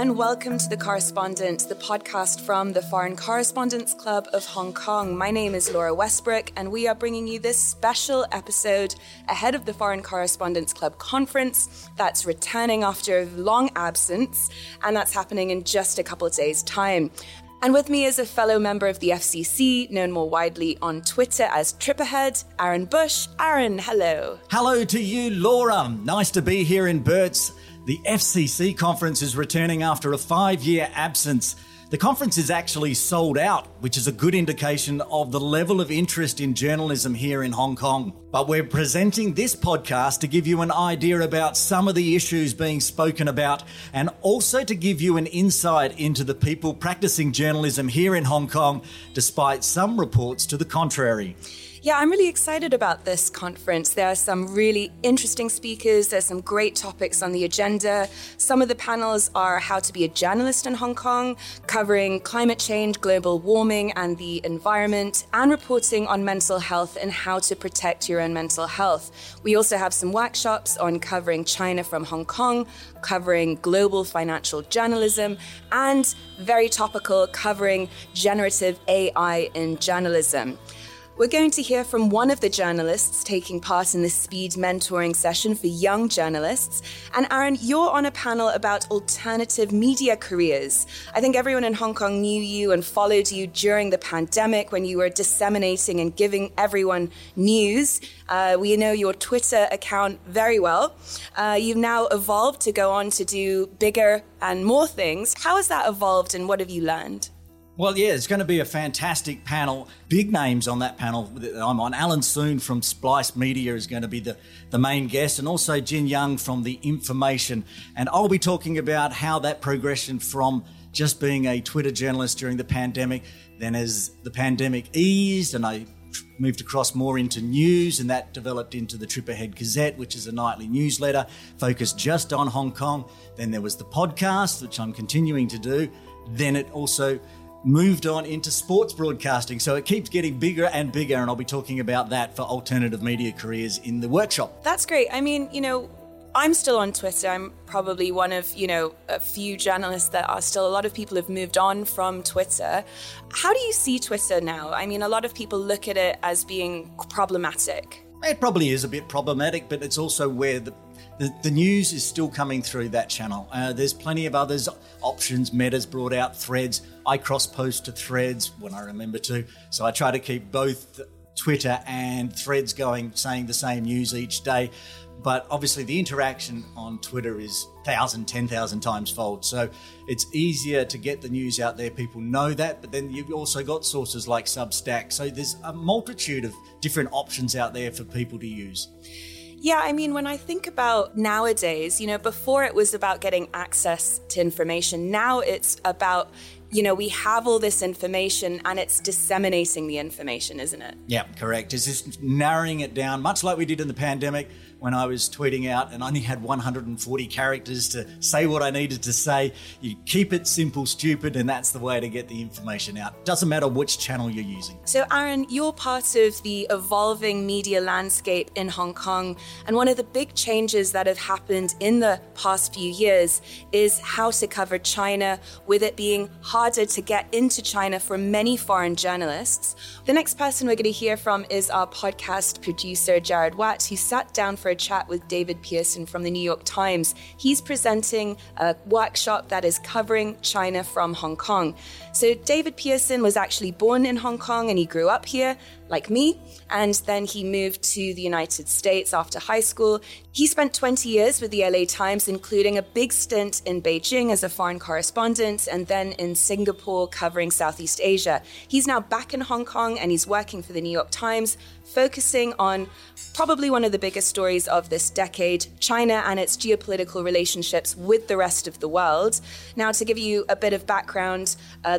and welcome to The Correspondent, the podcast from the Foreign Correspondents Club of Hong Kong. My name is Laura Westbrook, and we are bringing you this special episode ahead of the Foreign Correspondents Club conference that's returning after a long absence, and that's happening in just a couple of days' time. And with me is a fellow member of the FCC, known more widely on Twitter as Tripahead, Aaron Bush. Aaron, hello. Hello to you, Laura. Nice to be here in Burt's. The FCC conference is returning after a 5-year absence. The conference is actually sold out, which is a good indication of the level of interest in journalism here in Hong Kong. But we're presenting this podcast to give you an idea about some of the issues being spoken about and also to give you an insight into the people practicing journalism here in Hong Kong, despite some reports to the contrary. Yeah, I'm really excited about this conference. There are some really interesting speakers. There's some great topics on the agenda. Some of the panels are how to be a journalist in Hong Kong, covering climate change, global warming and the environment, and reporting on mental health and how to protect your own mental health. We also have some workshops on covering China from Hong Kong, covering global financial journalism, and very topical, covering generative AI in journalism. We're going to hear from one of the journalists taking part in this speed mentoring session for young journalists. And Aaron, you're on a panel about alternative media careers. I think everyone in Hong Kong knew you and followed you during the pandemic when you were disseminating and giving everyone news. We know your Twitter account very well. You've now evolved to go on to do bigger and more things. How has that evolved and what have you learned? Well, yeah, it's going to be a fantastic panel. Big names on that panel that I'm on. Alan Soon from Splice Media is going to be the main guest, and also Jin Young from The Information. And I'll be talking about how that progression from just being a Twitter journalist during the pandemic, then as the pandemic eased and I moved across more into news, and that developed into the Tripahead Gazette, which is a nightly newsletter focused just on Hong Kong. Then there was the podcast, which I'm continuing to do. Then it also moved on into sports broadcasting. So it keeps getting bigger and bigger, and I'll be talking about that for alternative media careers in the workshop. That's great. I mean, I'm still on Twitter. I'm probably one of, a few journalists that are still, a lot of people have moved on from Twitter. How do you see Twitter now? I mean, a lot of people look at it as being problematic. It probably is a bit problematic, but it's also where the news is still coming through that channel. There's plenty of others options. Meta's brought out Threads. I cross-post to Threads when I remember to. So I try to keep both Twitter and Threads going, saying the same news each day. But obviously the interaction on Twitter is 1,000, 10,000 times fold. So it's easier to get the news out there. People know that. But then you've also got sources like Substack. So there's a multitude of different options out there for people to use. Yeah, I mean, when I think about nowadays, before it was about getting access to information. Now it's about, we have all this information and it's disseminating the information, isn't it? Yeah, correct. It's just narrowing it down, much like we did in the pandemic when I was tweeting out and only had 140 characters to say what I needed to say. You keep it simple, stupid, and that's the way to get the information out. Doesn't matter which channel you're using. So Aaron, you're part of the evolving media landscape in Hong Kong, and one of the big changes that have happened in the past few years is how to cover China, with it being harder to get into China for many foreign journalists. The next person we're going to hear from is our podcast producer, Jared Watt, who sat down for a chat with David Pearson from the New York Times. He's presenting a workshop that is covering China from Hong Kong. So David Pearson was actually born in Hong Kong and he grew up here, like me, and then he moved to the United States after high school. He spent 20 years with the LA Times, including a big stint in Beijing as a foreign correspondent and then in Singapore covering Southeast Asia. He's now back in Hong Kong and he's working for the New York Times, focusing on probably one of the biggest stories of this decade, China and its geopolitical relationships with the rest of the world. Now, to give you a bit of background, the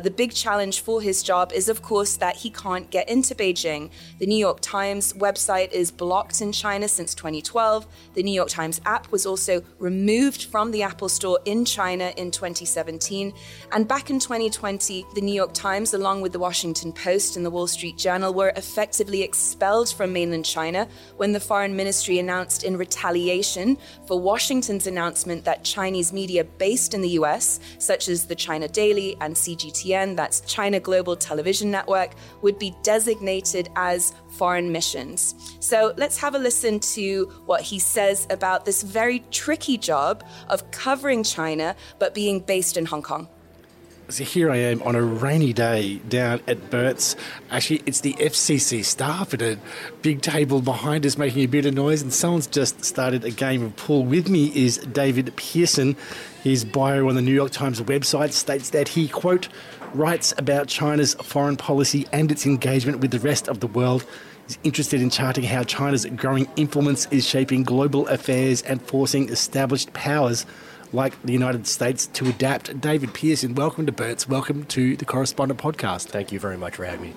the big challenge for his job is, of course, that he can't get into Beijing. The New York Times website is blocked in China since 2012. The New York Times app was also removed from the Apple Store in China in 2017. And back in 2020, the New York Times, along with the Washington Post and the Wall Street Journal, were effectively expelled from mainland China when the Foreign Ministry announced in retaliation for Washington's announcement that Chinese media based in the US, such as the China Daily and CGTN, that's China Global Television Network, would be designated as foreign missions. So let's have a listen to what he says about this very tricky job of covering China, but being based in Hong Kong. So here I am on a rainy day down at Burt's. Actually, it's the FCC staff at a big table behind us making a bit of noise, and someone's just started a game of pool. With me is David Pearson. His bio on the New York Times website states that he, quote, writes about China's foreign policy and its engagement with the rest of the world. He's interested in charting how China's growing influence is shaping global affairs and forcing established powers like the United States to adapt. David Pearson, welcome to Burt's. Welcome to the Correspondent Podcast. Thank you very much for having me.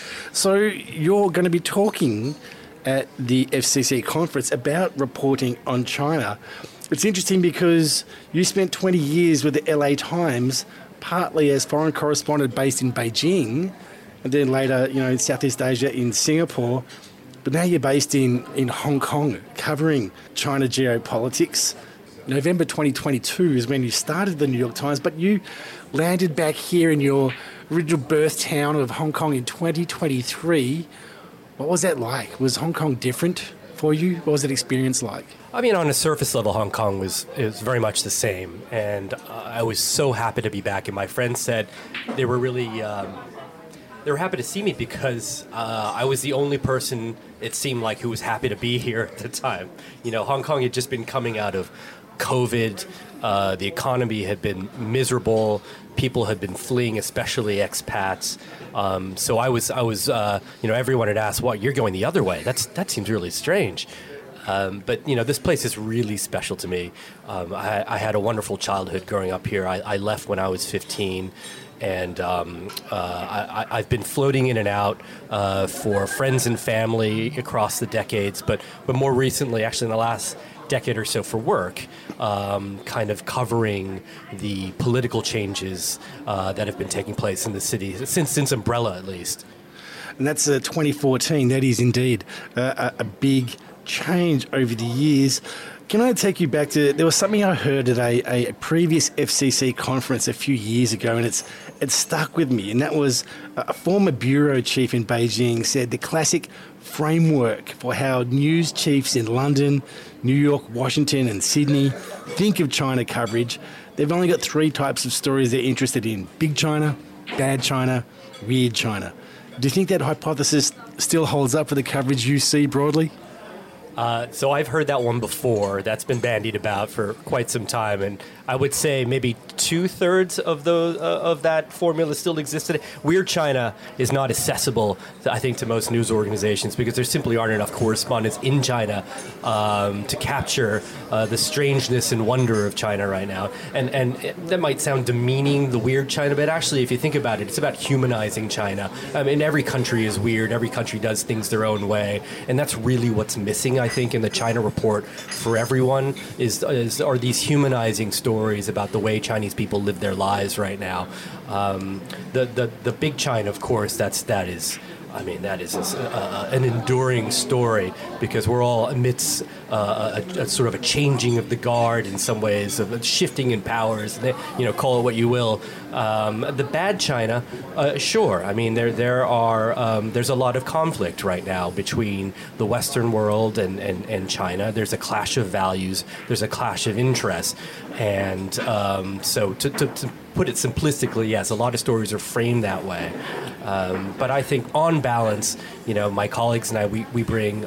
So you're going to be talking at the FCC conference about reporting on China. It's interesting because you spent 20 years with the LA Times, partly as foreign correspondent based in Beijing, and then later, in Southeast Asia in Singapore. But now you're based in Hong Kong, covering China geopolitics. November 2022 is when you started the New York Times, but you landed back here in your original birth town of Hong Kong in 2023. What was that like? Was Hong Kong different for you? What was that experience like? I mean, on a surface level, Hong Kong was very much the same, and I was so happy to be back. And my friends said they were really they were happy to see me because I was the only person, it seemed like, who was happy to be here at the time. Hong Kong had just been coming out of COVID, the economy had been miserable, people had been fleeing, especially expats. So I was, everyone had asked, "What, you're going the other way? That seems really strange." But this place is really special to me. I had a wonderful childhood growing up here. I left when I was 15. And I've been floating in and out for friends and family across the decades, but more recently, actually in the last decade or so, for work, kind of covering the political changes that have been taking place in the city since Umbrella, at least. And that's 2014. That is indeed a big change over the years. Can I take you back to, there was something I heard at a previous FCC conference a few years ago, and it stuck with me, and that was a former bureau chief in Beijing said the classic framework for how news chiefs in London, New York, Washington and Sydney think of China coverage. They've only got three types of stories they're interested in: big China, bad China, weird China. Do you think that hypothesis still holds up for the coverage you see broadly? So I've heard that one before. That's been bandied about for quite some time, and I would say maybe 2/3 of that formula still existed. Weird China is not accessible, I think, to most news organizations because there simply aren't enough correspondents in China to capture the strangeness and wonder of China right now. And that might sound demeaning, the weird China, but actually, if you think about it, it's about humanizing China. I mean, every country is weird. Every country does things their own way, and that's really what's missing, I think, in the China report for everyone are these humanizing stories about the way Chinese people live their lives right now. The big China, of course, that is an enduring story because we're all amidst a sort of a changing of the guard in some ways, of a shifting in powers. Call it what you will. The bad China, sure. I mean, there's a lot of conflict right now between the Western world and China. There's a clash of values. There's a clash of interests, and so to put it simplistically, yes, a lot of stories are framed that way. But I think, on balance, my colleagues and I, we bring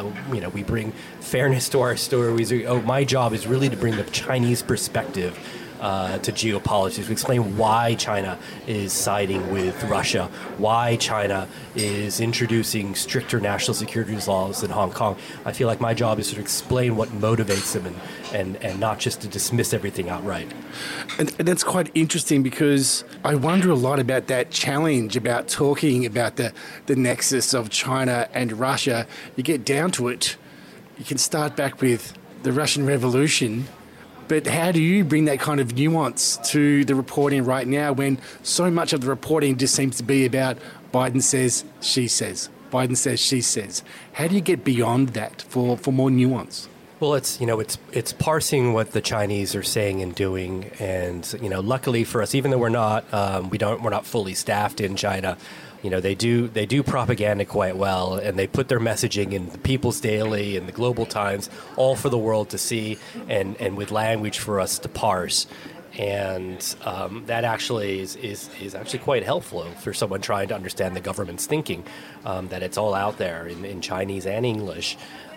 fairness to our stories. My job is really to bring the Chinese perspective to geopolitics. We explain why China is siding with Russia, why China is introducing stricter national security laws in Hong Kong. I feel like my job is to explain what motivates them and not just to dismiss everything outright. And that's quite interesting because I wonder a lot about that challenge about talking about the nexus of China and Russia. You get down to it, you can start back with the Russian Revolution, but how do you bring that kind of nuance to the reporting right now when so much of the reporting just seems to be about Biden says, she says, Biden says, she says? How do you get beyond that for more nuance? Well, it's parsing what the Chinese are saying and doing, and luckily for us, even though we're not fully staffed in China, they do propaganda quite well, and they put their messaging in the People's Daily and the Global Times, all for the world to see, and with language for us to parse. And that actually is actually quite helpful for someone trying to understand the government's thinking, that it's all out there in Chinese and English.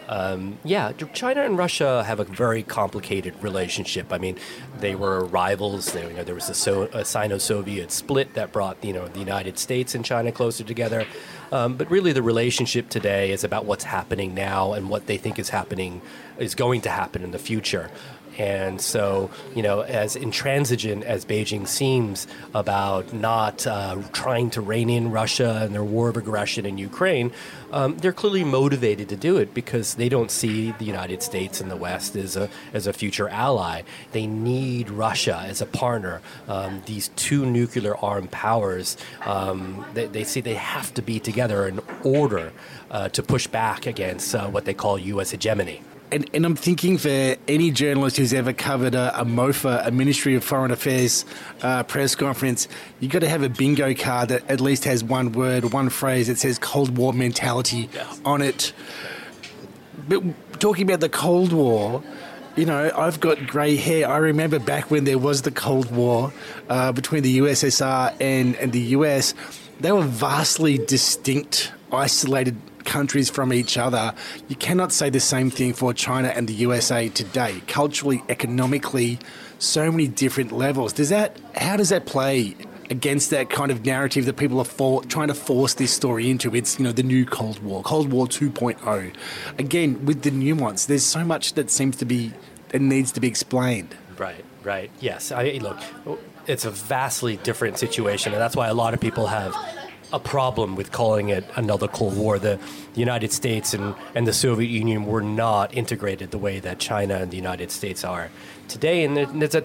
China and Russia have a very complicated relationship. I mean, they were rivals. There was a Sino-Soviet split that brought the United States and China closer together. But really, the relationship today is about what's happening now and what they think is going to happen in the future. And so, as intransigent as Beijing seems about not trying to rein in Russia and their war of aggression in Ukraine, they're clearly motivated to do it because they don't see the United States and the West as a future ally. They need Russia as a partner. These two nuclear-armed powers, they see they have to be together in order to push back against what they call U.S. hegemony. And I'm thinking for any journalist who's ever covered a MOFA, a Ministry of Foreign Affairs press conference, you've got to have a bingo card that at least has one word, one phrase that says Cold War mentality on it. But talking about the Cold War, I've got grey hair. I remember back when there was the Cold War between the USSR and the US. They were vastly distinct, isolated countries from each other. You cannot say the same thing for China and the USA today. Culturally, economically, so many different levels. How does that play against that kind of narrative that people are trying to force this story into? It's, the new Cold War 2.0. Again, with the nuance, there's so much that needs to be explained. Right. Yes. Look, it's a vastly different situation, and that's why a lot of people have a problem with calling it another Cold War. The United States and the Soviet Union were not integrated the way that China and the United States are today, and it's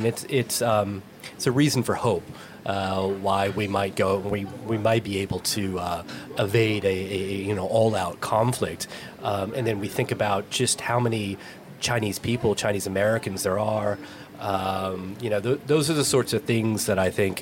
a reason for hope. Why we might be able to evade a all-out conflict, and then we think about just how many Chinese people, Chinese Americans there are. Those are the sorts of things that I think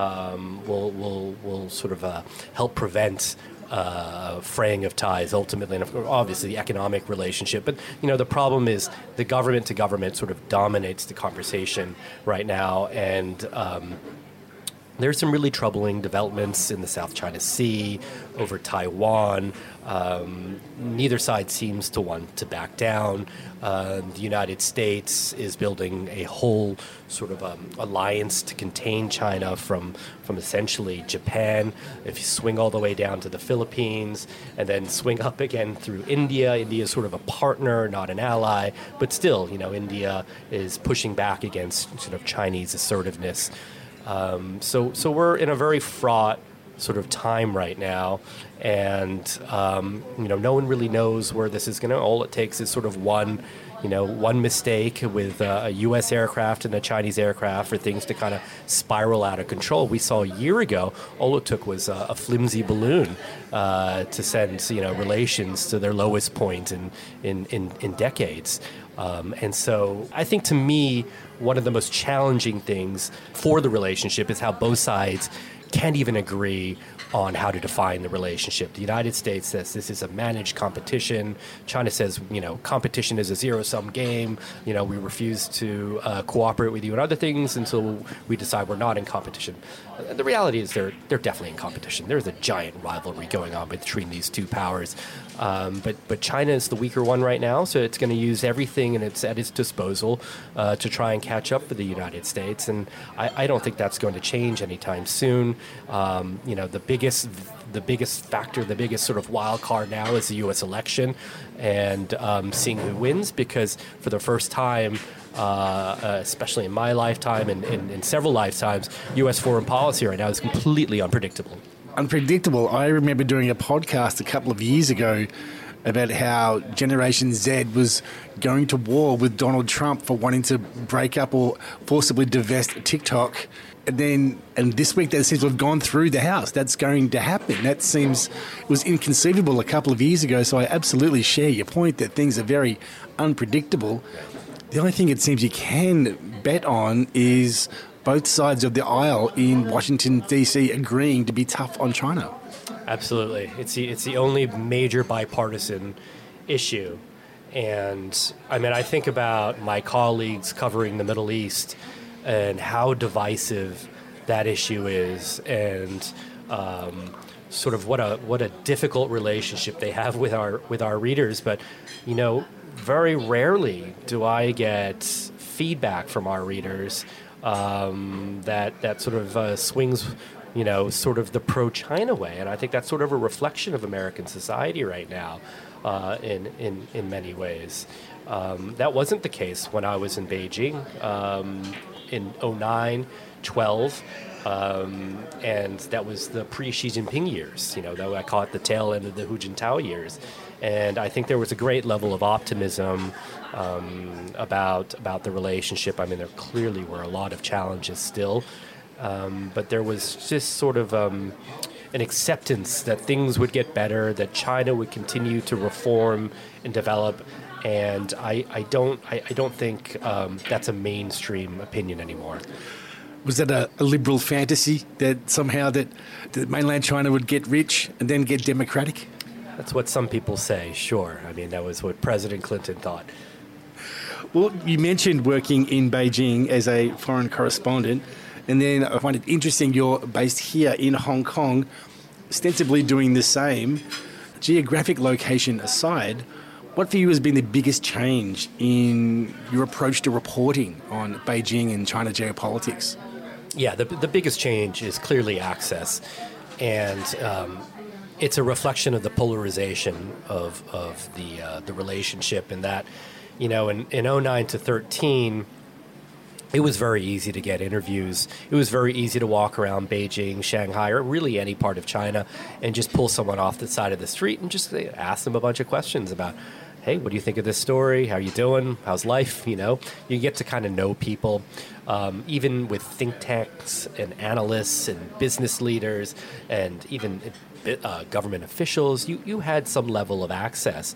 will sort of help prevent fraying of ties ultimately, and obviously the economic relationship. But the problem is the government to government sort of dominates the conversation right now, and there's some really troubling developments in the South China Sea, over Taiwan. Neither side seems to want to back down. The United States is building a whole sort of alliance to contain China from essentially Japan. If you swing all the way down to the Philippines and then swing up again through India, India is sort of a partner, not an ally, but still, India is pushing back against sort of Chinese assertiveness. So we're in a very fraught sort of time right now, and no one really knows where this is going to. All it takes is sort of one mistake with a U.S. aircraft and a Chinese aircraft for things to kind of spiral out of control. We saw a year ago, all it took was a flimsy balloon to send relations to their lowest point in decades. And so I think, to me, one of the most challenging things for the relationship is how both sides can't even agree on how to define the relationship. The United States says this is a managed competition. China says, competition is a zero-sum game. We refuse to cooperate with you on other things until we decide we're not in competition. The reality is they're definitely in competition. There's a giant rivalry going on between these two powers. But China is the weaker one right now, so it's going to use everything at its disposal to try and catch up with the United States. And I don't think that's going to change anytime soon. The biggest factor, the biggest sort of wild card now is the U.S. election and seeing who wins, because for the first time, especially in my lifetime and in several lifetimes, U.S. foreign policy right now is completely unpredictable. Unpredictable. I remember doing a podcast a couple of years ago about how Generation Z was going to war with Donald Trump for wanting to break up or forcibly divest TikTok. And this week that seems to have gone through the House. That's going to happen. It was inconceivable a couple of years ago. So I absolutely share your point that things are very unpredictable. The only thing it seems you can bet on is both sides of the aisle in Washington, D.C. agreeing to be tough on China. Absolutely. It's the only major bipartisan issue. And I think about my colleagues covering the Middle East and how divisive that issue is, and sort of what a difficult relationship they have with our readers. But very rarely do I get feedback from our readers that sort of swings sort of the pro-China way. And I think that's sort of a reflection of American society right now in many ways. That wasn't the case when I was in Beijing in 2009, 12, and that was the pre-Xi Jinping years. Though I call it the tail end of the Hu Jintao years. And I think there was a great level of optimism about the relationship. There clearly were a lot of challenges still, but there was just sort of an acceptance that things would get better, that China would continue to reform and develop. And I don't think that's a mainstream opinion anymore. Was that a liberal fantasy that somehow that mainland China would get rich and then get democratic? That's what some people say, sure. That was what President Clinton thought. Well, you mentioned working in Beijing as a foreign correspondent, and then I find it interesting you're based here in Hong Kong, ostensibly doing the same. Geographic location aside, what for you has been the biggest change in your approach to reporting on Beijing and China geopolitics? Yeah, the biggest change is clearly access, and it's a reflection of the polarization of the relationship, and that, in 2009 to 13, it was very easy to get interviews. It was very easy to walk around Beijing, Shanghai, or really any part of China and just pull someone off the side of the street and just ask them a bunch of questions about, hey, what do you think of this story? How are you doing? How's life? You get to kind of know people. Even with think tanks and analysts and business leaders and even government officials, you had some level of access.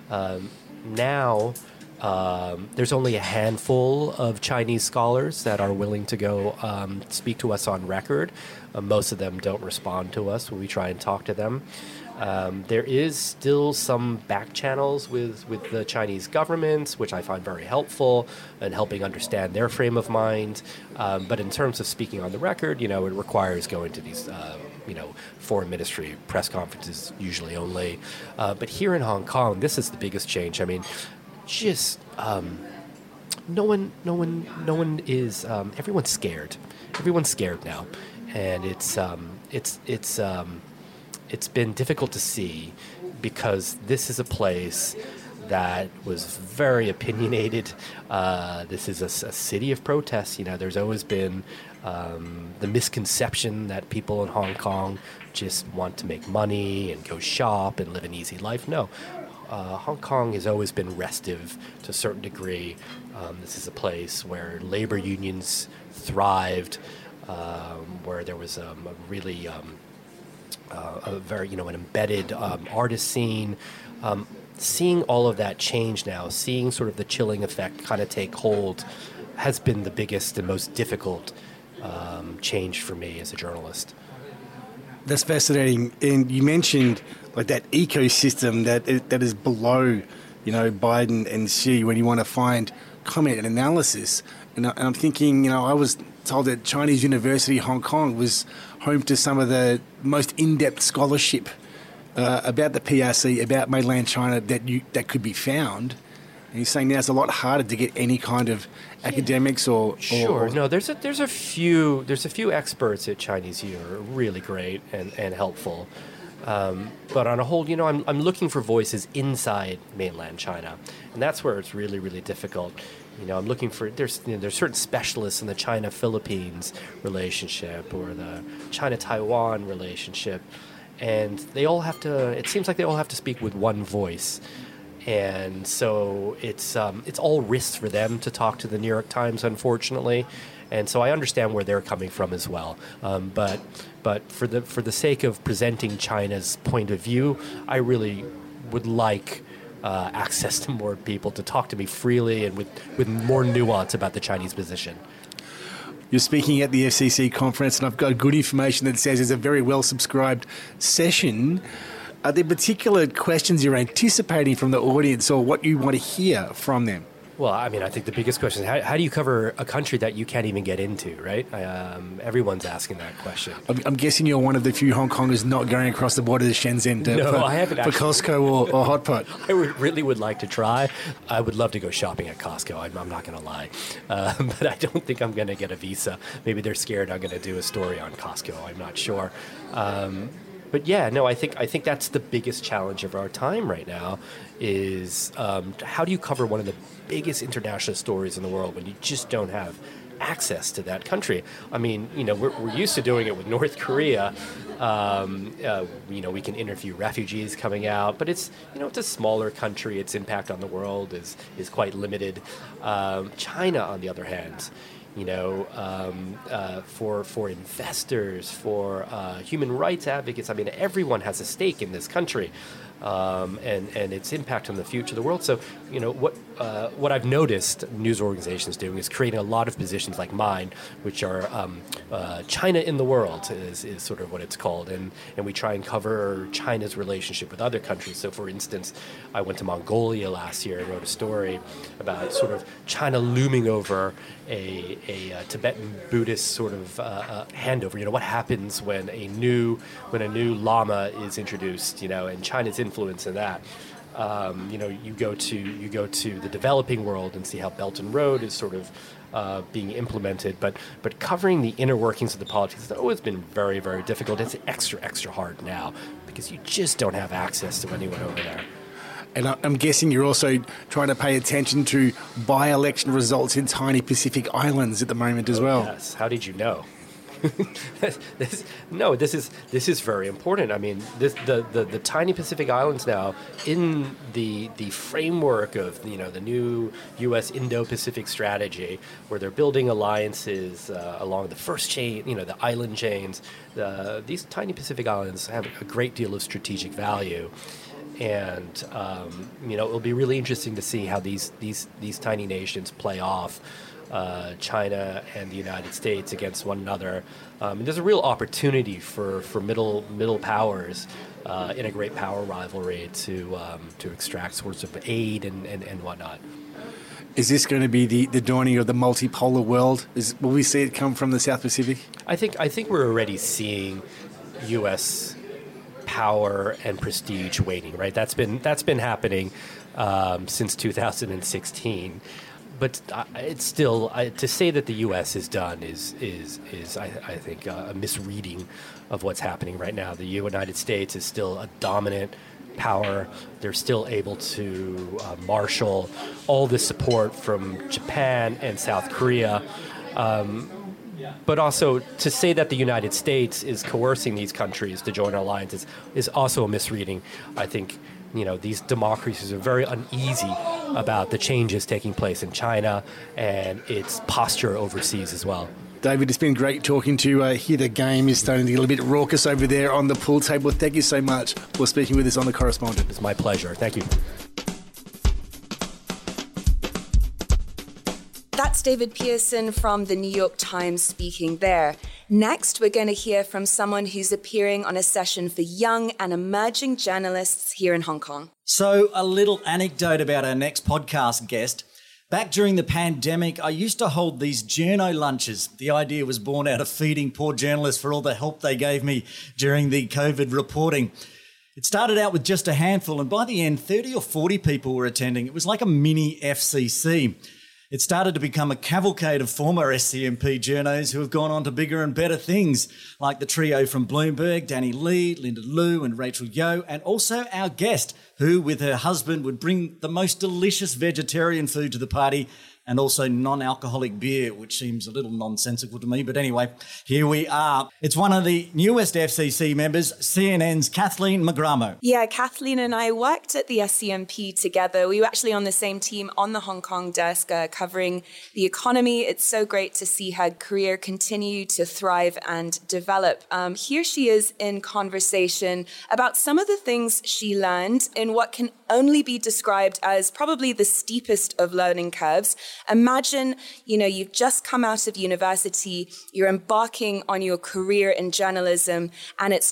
Now, there's only a handful of Chinese scholars that are willing to go speak to us on record. Most of them don't respond to us when we try and talk to them. There is still some back channels with the Chinese government, which I find very helpful in helping understand their frame of mind. But in terms of speaking on the record, it requires going to these, foreign ministry press conferences usually only. But here in Hong Kong, this is the biggest change. No one is. Everyone's scared. Everyone's scared now, and it's been difficult to see because this is a place that was very opinionated. This is a city of protests. There's always been the misconception that people in Hong Kong just want to make money and go shop and live an easy life. No. Hong Kong has always been restive to a certain degree. This is a place where labor unions thrived, where there was a really a very an embedded artist scene. Seeing all of that change now, seeing sort of the chilling effect kind of take hold, has been the biggest and most difficult change for me as a journalist. That's fascinating. And you mentioned like that ecosystem that is below, Biden and Xi when you want to find comment and analysis. And I'm thinking, I was told that Chinese University Hong Kong was home to some of the most in-depth scholarship about the PRC, about mainland China that could be found. And he's saying now it's a lot harder to get any kind of academics or Sure. No, there's a few experts at Chinese U who are really great and helpful. But on a whole, I'm looking for voices inside mainland China, and that's where it's really, really difficult. I'm looking for there's certain specialists in the China-Philippines relationship or the China-Taiwan relationship, and it seems like they all have to speak with one voice. And so it's all risks for them to talk to the New York Times, unfortunately. And so I understand where they're coming from as well. But for the sake of presenting China's point of view, I really would like access to more people to talk to me freely and with more nuance about the Chinese position. You're speaking at the FCC conference, and I've got good information that says it's a very well-subscribed session. Are there particular questions you're anticipating from the audience or what you want to hear from them? Well, I think the biggest question is how do you cover a country that you can't even get into, right? Everyone's asking that question. I'm guessing you're one of the few Hong Kongers not going across the border to Shenzhen I haven't for Costco or Hot Pot. I really would like to try. I would love to go shopping at Costco. I'm not going to lie. But I don't think I'm going to get a visa. Maybe they're scared I'm going to do a story on Costco. I'm not sure. But yeah, no, I think that's the biggest challenge of our time right now is how do you cover one of the biggest international stories in the world when you just don't have access to that country? We're used to doing it with North Korea. We can interview refugees coming out, but it's a smaller country. Its impact on the world is quite limited. China, on the other hand, for investors, for human rights advocates. Everyone has a stake in this country, and its impact on the future of the world. So, what I've noticed news organizations doing is creating a lot of positions like mine, which are China in the world is sort of what it's called, and we try and cover China's relationship with other countries. So, for instance, I went to Mongolia last year and wrote a story about sort of China looming over a Tibetan Buddhist sort of handover. What happens when a new lama is introduced? And China's influence in that. You go to the developing world and see how Belt and Road is sort of being implemented, but covering the inner workings of the politics has always been very, very difficult. It's extra hard now because you just don't have access to anyone over there. And I'm guessing you're also trying to pay attention to by-election results in tiny Pacific islands at the moment as well. Yes. How did you know? This is very important. The tiny Pacific islands now in the framework of the new U.S. Indo-Pacific strategy, where they're building alliances along the first chain, the island chains. These tiny Pacific islands have a great deal of strategic value. And it'll be really interesting to see how these tiny nations play off China and the United States against one another. And there's a real opportunity for middle powers in a great power rivalry to extract sorts of aid and whatnot. Is this going to be the dawning of the multipolar world? Will we see it come from the South Pacific? I think we're already seeing U.S. power and prestige waning, right? That's been happening since 2016. But it's still to say that the U.S. is done is I think a misreading of what's happening right now. The United States is still a dominant power. They're still able to marshal all the support from Japan and South Korea. But also to say that the United States is coercing these countries to join our alliances is also a misreading. I think these democracies are very uneasy about the changes taking place in China and its posture overseas as well. David, it's been great talking to you. Here the game is starting to get a little bit raucous over there on the pool table. Thank you so much for speaking with us on The Correspondent. It's my pleasure. Thank you. That's David Pearson from the New York Times speaking there. Next, we're going to hear from someone who's appearing on a session for young and emerging journalists here in Hong Kong. So, a little anecdote about our next podcast guest. Back during the pandemic, I used to hold these journo lunches. The idea was born out of feeding poor journalists for all the help they gave me during the COVID reporting. It started out with just a handful, and by the end, 30 or 40 people were attending. It was like a mini FCC. It started to become a cavalcade of former SCMP journos who have gone on to bigger and better things, like the trio from Bloomberg, Danny Lee, Linda Liu and Rachel Yeoh, and also our guest, who with her husband would bring the most delicious vegetarian food to the party and also non-alcoholic beer, which seems a little nonsensical to me. But anyway, here we are. It's one of the newest FCC members, CNN's Kathleen Magramo. Yeah, Kathleen and I worked at the SCMP together. We were actually on the same team on the Hong Kong desk covering the economy. It's so great to see her career continue to thrive and develop. Here she is in conversation about some of the things she learned in what can only be described as probably the steepest of learning curves. Imagine, you've just come out of university, you're embarking on your career in journalism, and it's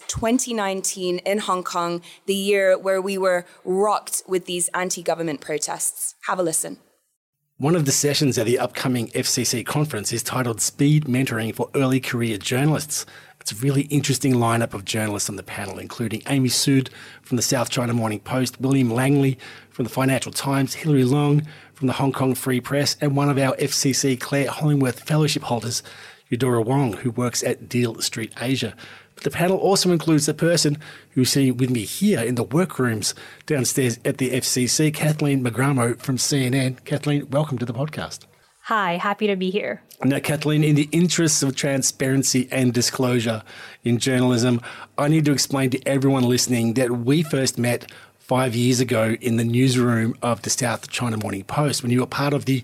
2019 in Hong Kong, the year where we were rocked with these anti-government protests. Have a listen. One of the sessions at the upcoming FCC conference is titled Speed Mentoring for Early Career Journalists. It's a really interesting lineup of journalists on the panel, including Amy Sood from the South China Morning Post, William Langley from the Financial Times, Hilary Long from the Hong Kong Free Press, and one of our FCC Claire Hollingworth Fellowship holders, Eudora Wong, who works at Deal Street Asia. But the panel also includes the person who's sitting with me here in the workrooms downstairs at the FCC, Kathleen Magramo from CNN. Kathleen, welcome to the podcast. Hi, happy to be here. Now, Kathleen, in the interests of transparency and disclosure in journalism, I need to explain to everyone listening that we first met 5 years ago in the newsroom of the South China Morning Post when you were part of the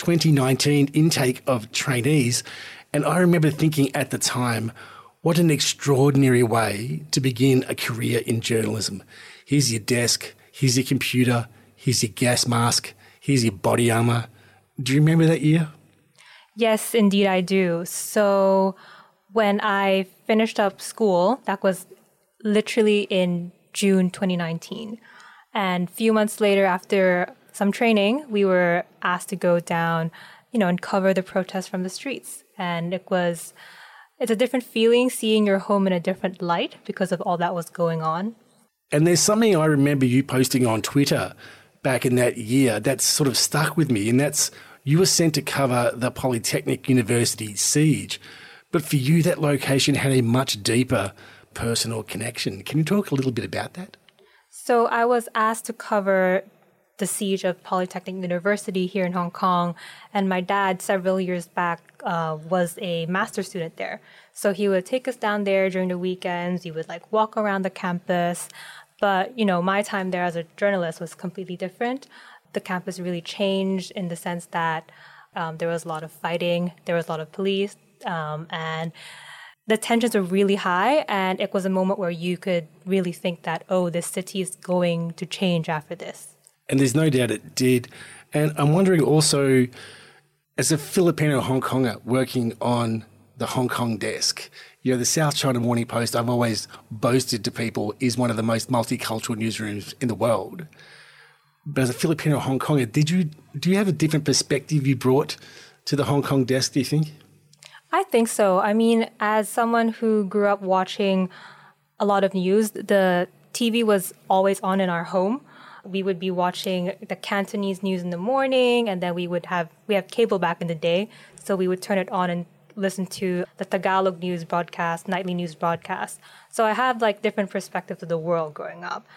2019 intake of trainees. And I remember thinking at the time, what an extraordinary way to begin a career in journalism. Here's your desk, here's your computer, here's your gas mask, here's your body armour. Do you remember that year? Yes, indeed I do. So when I finished up school, that was literally in June 2019. And a few months later, after some training, we were asked to go down, and cover the protests from the streets. And it's a different feeling seeing your home in a different light because of all that was going on. And there's something I remember you posting on Twitter back in that year that's sort of stuck with me, and that's you were sent to cover the Polytechnic University siege. But for you, that location had a much deeper personal connection. Can you talk a little bit about that? So I was asked to cover the siege of Polytechnic University here in Hong Kong, and my dad, several years back, was a master's student there. So he would take us down there during the weekends. He would walk around the campus. But, my time there as a journalist was completely different. The campus really changed in the sense that there was a lot of fighting, there was a lot of police, and the tensions were really high. And it was a moment where you could really think that, this city is going to change after this. And there's no doubt it did. And I'm wondering also, as a Filipino Hong Konger working on the Hong Kong desk, the South China Morning Post, I've always boasted to people, is one of the most multicultural newsrooms in the world. But as a Filipino Hong Konger, do you have a different perspective you brought to the Hong Kong desk, do you think? I think so. I mean, as someone who grew up watching a lot of news, the TV was always on in our home. We would be watching the Cantonese news in the morning, and then we have cable back in the day, so we would turn it on and listen to the Tagalog news broadcast, nightly news broadcast. So I have different perspectives of the world growing up.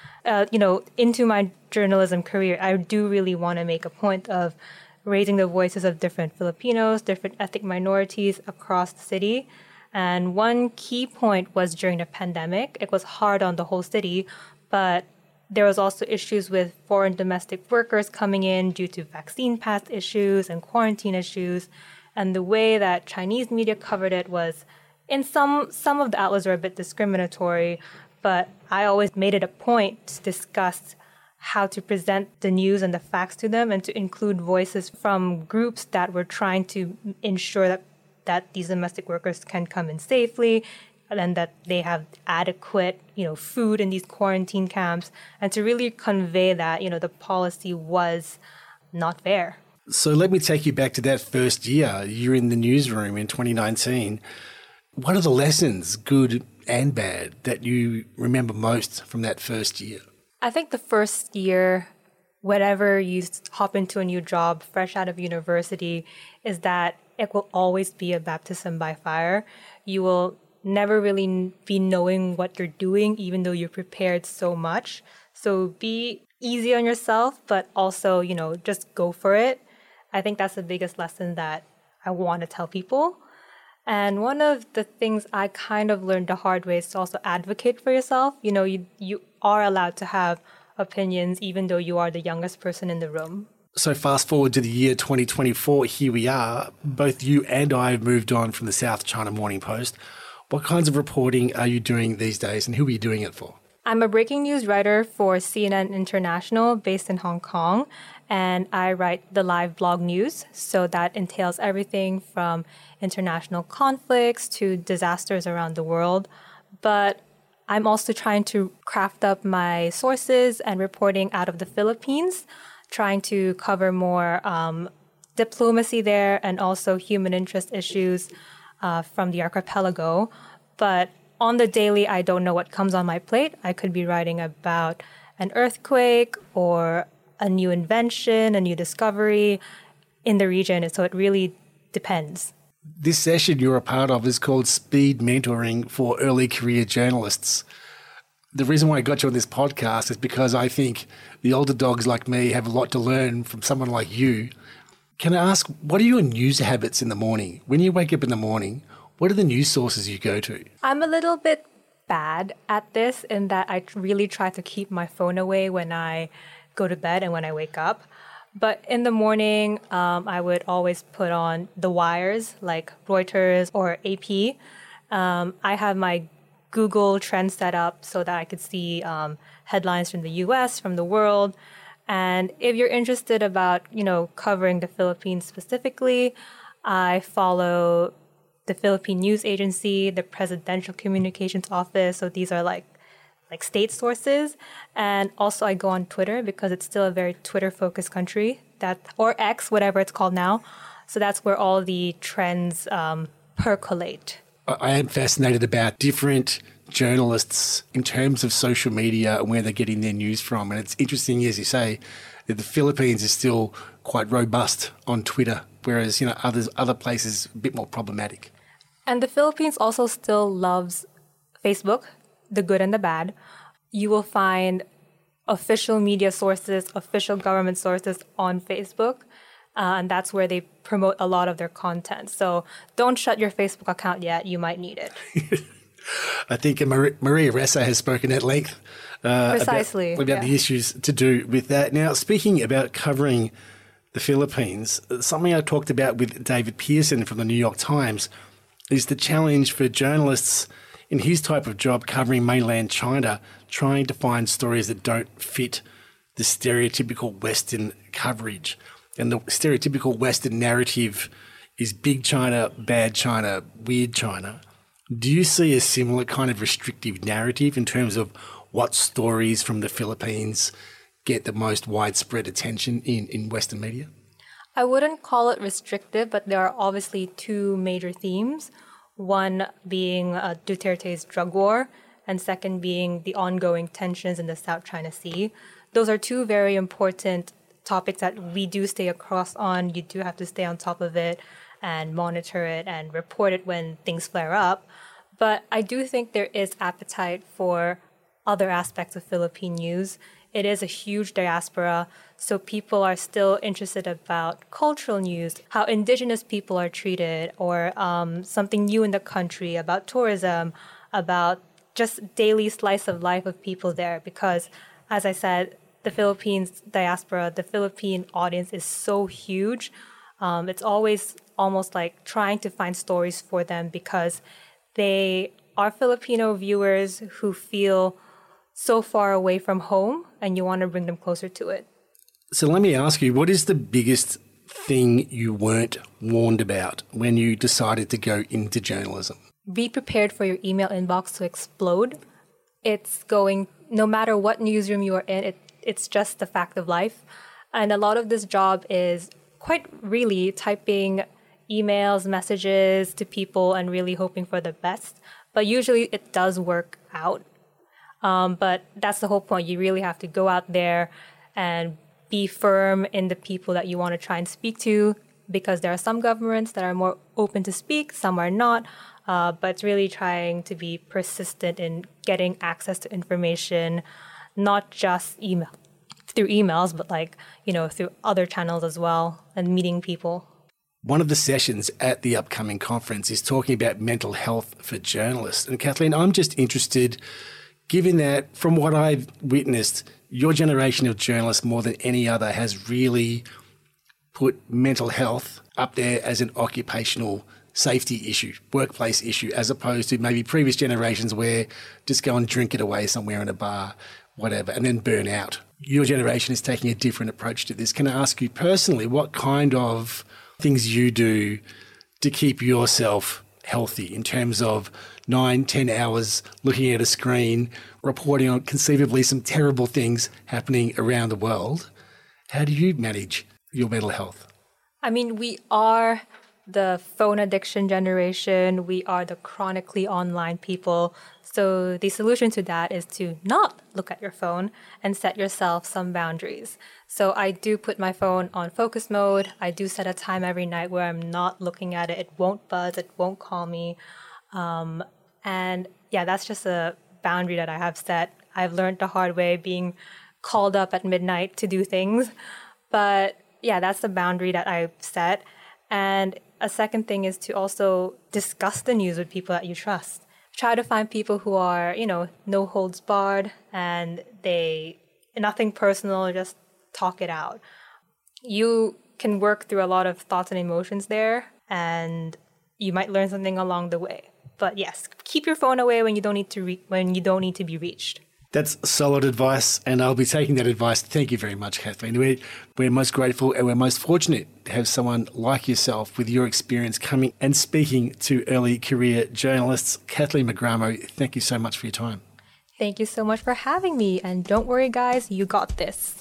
Into my journalism career, I do really want to make a point of raising the voices of different Filipinos, different ethnic minorities across the city. And one key point was during the pandemic. It was hard on the whole city, but there was also issues with foreign domestic workers coming in due to vaccine pass issues and quarantine issues. And the way that Chinese media covered it was, in some of the outlets were a bit discriminatory, but I always made it a point to discuss how to present the news and the facts to them and to include voices from groups that were trying to ensure that that these domestic workers can come in safely and that they have adequate, food in these quarantine camps, and to really convey that, the policy was not fair. So let me take you back to that first year. You're in the newsroom in 2019. What are the lessons, good and bad, that you remember most from that first year? I think the first year, whenever you hop into a new job fresh out of university, is that it will always be a baptism by fire. You will never really be knowing what you're doing, even though you're prepared so much. So be easy on yourself, but also, just go for it. I think that's the biggest lesson that I want to tell people. And one of the things I kind of learned the hard way is to also advocate for yourself. You are allowed to have opinions, even though you are the youngest person in the room. So fast forward to the year 2024, here we are. Both you and I have moved on from the South China Morning Post. What kinds of reporting are you doing these days, and who are you doing it for? I'm a breaking news writer for CNN International based in Hong Kong, and I write the live blog news. So that entails everything from international conflicts to disasters around the world. But I'm also trying to craft up my sources and reporting out of the Philippines, trying to cover more diplomacy there and also human interest issues from the archipelago. But on the daily, I don't know what comes on my plate. I could be writing about an earthquake or a new invention, a new discovery in the region. So it really depends. This session you're a part of is called Speed Mentoring for Early Career Journalists. The reason why I got you on this podcast is because I think the older dogs like me have a lot to learn from someone like you. Can I ask, what are your news habits in the morning? When you wake up in the morning, what are the news sources you go to? I'm a little bit bad at this in that I really try to keep my phone away when I go to bed and when I wake up. But in the morning, I would always put on the wires like Reuters or AP. I have my Google Trends set up so that I could see headlines from the US, from the world. And if you're interested about, covering the Philippines specifically, I follow the Philippine News Agency, the Presidential Communications Office. So these are like state sources. And also I go on Twitter because it's still a very Twitter-focused country, or X, whatever it's called now. So that's where all the trends percolate. I am fascinated about different journalists in terms of social media and where they're getting their news from. And it's interesting, as you say, that the Philippines is still quite robust on Twitter, whereas, other places a bit more problematic. And the Philippines also still loves Facebook, the good and the bad. You will find official media sources, official government sources on Facebook. And that's where they promote a lot of their content. So don't shut your Facebook account yet. You might need it. I think Maria Ressa has spoken at length Precisely, about the issues to do with that. Now, speaking about covering the Philippines, something I talked about with David Pearson from the New York Times is the challenge for journalists in his type of job covering mainland China, trying to find stories that don't fit the stereotypical Western coverage. And the stereotypical Western narrative is big China, bad China, weird China. Do you see a similar kind of restrictive narrative in terms of what stories from the Philippines get the most widespread attention in Western media? I wouldn't call it restrictive, but there are obviously two major themes. One being Duterte's drug war, and second being the ongoing tensions in the South China Sea. Those are two very important topics that we do stay across on. You do have to stay on top of it and monitor it and report it when things flare up. But I do think there is appetite for other aspects of Philippine news. It is a huge diaspora, so people are still interested about cultural news, how indigenous people are treated, or something new in the country, about tourism, about just daily slice of life of people there. Because, as I said, the Philippines diaspora, the Philippine audience is so huge. It's always almost like trying to find stories for them because they are Filipino viewers who feel so far away from home and you want to bring them closer to it. So let me ask you, what is the biggest thing you weren't warned about when you decided to go into journalism? Be prepared for your email inbox to explode. It's going, no matter what newsroom you are in, it's just the fact of life. And a lot of this job is quite really typing emails, messages to people and really hoping for the best. But usually it does work out. But that's the whole point. You really have to go out there and be firm in the people that you want to try and speak to, because there are some governments that are more open to speak, some are not. But it's really trying to be persistent in getting access to information, not just through emails, but through other channels as well, and meeting people. One of the sessions at the upcoming conference is talking about mental health for journalists. And Kathleen, I'm just interested, given that from what I've witnessed, your generation of journalists more than any other has really put mental health up there as an occupational safety issue, workplace issue, as opposed to maybe previous generations where just go and drink it away somewhere in a bar, whatever, and then burn out. Your generation is taking a different approach to this. Can I ask you personally, what kind of things you do to keep yourself healthy in terms of 9-10 hours looking at a screen, reporting on conceivably some terrible things happening around the world? How do you manage your mental health? I mean, we are the phone addiction generation. We are the chronically online people. So the solution to that is to not look at your phone and set yourself some boundaries. So I do put my phone on focus mode. I do set a time every night where I'm not looking at it. It won't buzz. It won't call me. And yeah, that's just a boundary that I have set. I've learned the hard way being called up at midnight to do things. But yeah, that's the boundary that I've set. And a second thing is to also discuss the news with people that you trust. Try to find people who are, no holds barred, and nothing personal, just talk it out. You can work through a lot of thoughts and emotions there, and you might learn something along the way. But yes, keep your phone away when you don't need to be reached. That's solid advice, and I'll be taking that advice. Thank you very much, Kathleen. We're most grateful and we're most fortunate to have someone like yourself with your experience coming and speaking to early career journalists. Kathleen Magramo, thank you so much for your time. Thank you so much for having me, and don't worry, guys, you got this.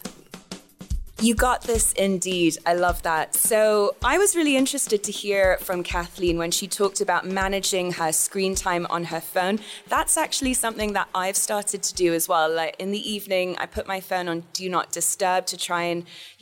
You got this indeed. I love that. So I was really interested to hear from Kathleen when she talked about managing her screen time on her phone. That's actually something that I've started to do as well. Like in the evening, I put my phone on Do Not Disturb to try and,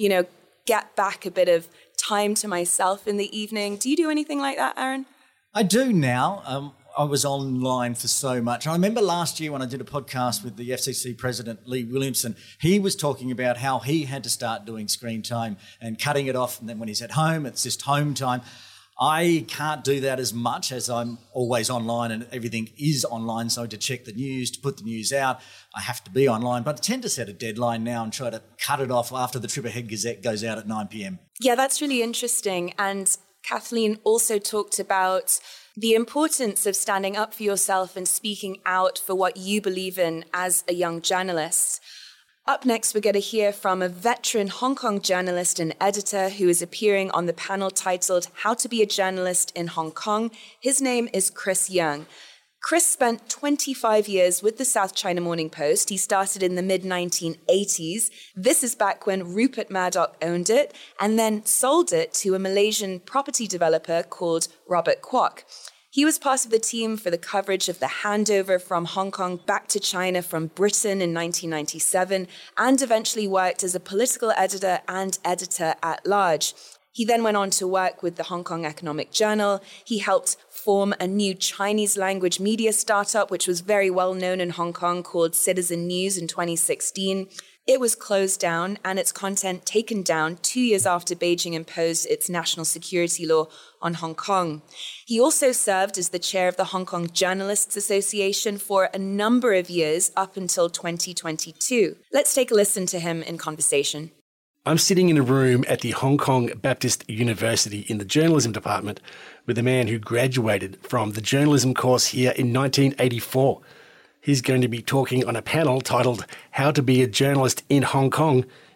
get back a bit of time to myself in the evening. Do you do anything like that, Aaron? I do now. I was online for so much. I remember last year when I did a podcast with the FCC president, Lee Williamson, he was talking about how he had to start doing screen time and cutting it off. And then when he's at home, it's just home time. I can't do that as much as I'm always online and everything is online. So to check the news, to put the news out, I have to be online. But I tend to set a deadline now and try to cut it off after the Trip Ahead Gazette goes out at 9 p.m. Yeah, that's really interesting. And Kathleen also talked about the importance of standing up for yourself and speaking out for what you believe in as a young journalist. Up next, we're going to hear from a veteran Hong Kong journalist and editor who is appearing on the panel titled How to Be a Journalist in Hong Kong. His name is Chris Yeung. Chris spent 25 years with the South China Morning Post. He started in the mid-1980s. This is back when Rupert Murdoch owned it and then sold it to a Malaysian property developer called Robert Kwok. He was part of the team for the coverage of the handover from Hong Kong back to China from Britain in 1997 and eventually worked as a political editor and editor at large. He then went on to work with the Hong Kong Economic Journal. He helped form a new Chinese language media startup, which was very well known in Hong Kong, called Citizen News in 2016. It was closed down and its content taken down 2 years after Beijing imposed its national security law on Hong Kong. He also served as the chair of the Hong Kong Journalists Association for a number of years up until 2022. Let's take a listen to him in conversation. I'm sitting in a room at the Hong Kong Baptist University in the journalism department with a man who graduated from the journalism course here in 1984. He's going to be talking on a panel titled How to Be a Journalist in Hong Kong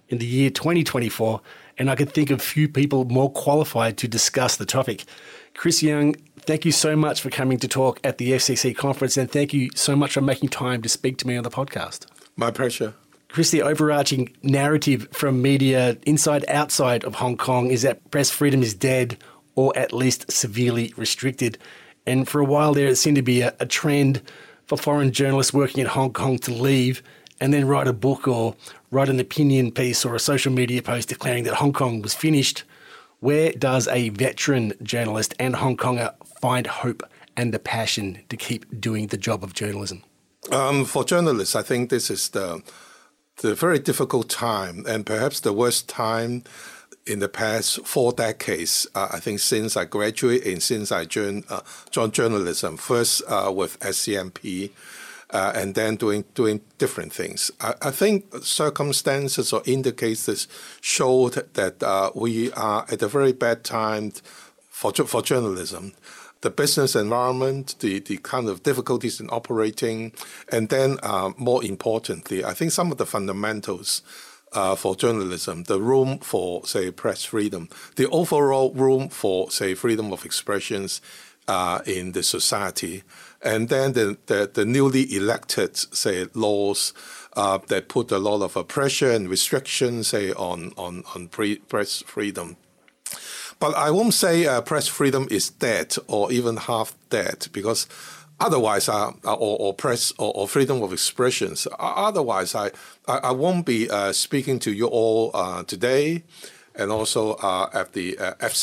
in the year 2024, and I can think of few people more qualified to discuss the topic. Chris Young, thank you so much for coming to talk at the FCC conference, and thank you so much for making time to speak to me on the podcast. My pleasure. Chris, the overarching narrative from media inside outside of Hong Kong is that press freedom is dead or at least severely restricted. And for a while there, it seemed to be a trend for foreign journalists working in Hong Kong to leave and then write a book or write an opinion piece or a social media post declaring that Hong Kong was finished. Where does a veteran journalist and Hong Konger find hope and the passion to keep doing the job of journalism? For journalists, I think this is the very difficult time, and perhaps the worst time in the past 4 decades, I think, since I graduated and since I joined journalism, first with SCMP, and then doing different things. I think circumstances or indicators showed that we are at a very bad time for journalism. The business environment, the kind of difficulties in operating, and then more importantly, I think some of the fundamentals for journalism, the room for, say, press freedom, the overall room for, say, freedom of expressions in the society, and then the newly elected, say, laws that put a lot of pressure and restrictions, say, on press freedom. But I won't say press freedom is dead or even half dead, because otherwise, or press or freedom of expressions, otherwise I won't be speaking to you all today, and also at the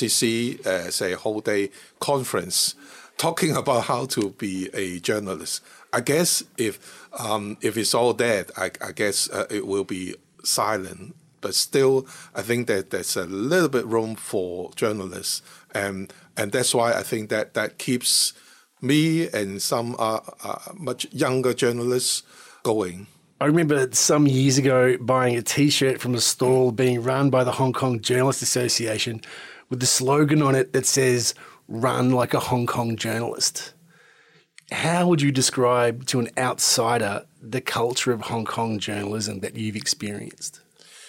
FCC, say, whole day conference, talking about how to be a journalist. I guess if it's all dead, I guess it will be silent. But still, I think that there's a little bit room for journalists, and that's why I think that keeps me and some much younger journalists going. I remember some years ago buying a T-shirt from a stall being run by the Hong Kong Journalists Association with the slogan on it that says, "Run like a Hong Kong journalist." How would you describe to an outsider the culture of Hong Kong journalism that you've experienced?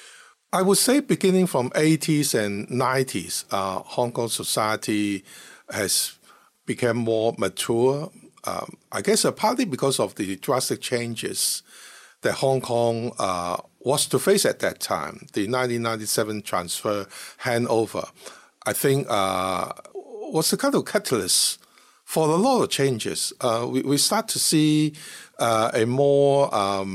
I would say beginning from 80s and 90s, Hong Kong society has become more mature. I guess partly because of the drastic changes that Hong Kong was to face at that time. The 1997 transfer handover, I think, was a kind of catalyst for a lot of changes. We start to see a more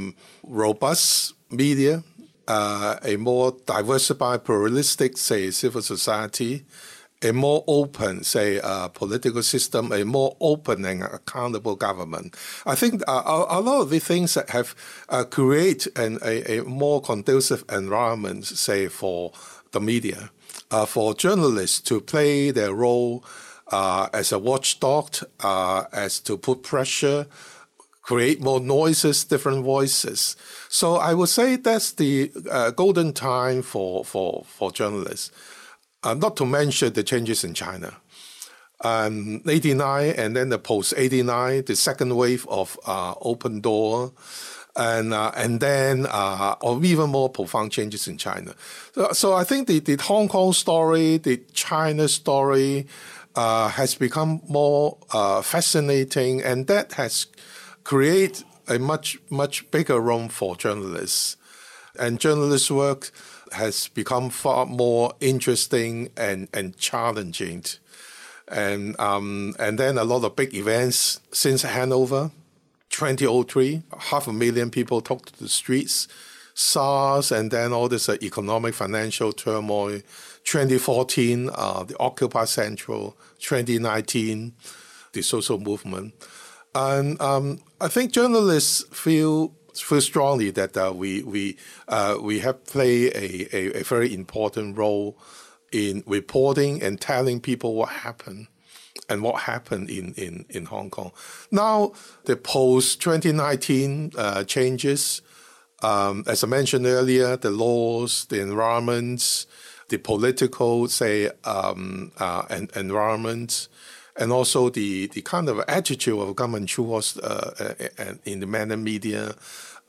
robust media, a more diversified, pluralistic, say, civil society, a more open, say, political system, a more open and accountable government. I think a lot of the things that have created a more conducive environment, say, for the media, for journalists to play their role as a watchdog, as to put pressure, create more noises, different voices. So I would say that's the golden time for journalists. Not to mention the changes in China. 89 and then the post-89, the second wave of open door, and then or even more profound changes in China. So I think the Hong Kong story, the China story has become more fascinating, and that has created a much bigger room for journalists. And journalist work has become far more interesting and challenging. And then a lot of big events since Hanover, 2003, 500,000 people took to the streets, SARS, and then all this economic, financial turmoil, 2014, the Occupy Central, 2019, the social movement. And I think journalists feel strongly that we have played a very important role in reporting and telling people what happened and what happened in Hong Kong. Now, the post-2019 changes, as I mentioned earlier, the laws, the environments, the political, say, environment, and also the kind of attitude of government towards in the mainland media,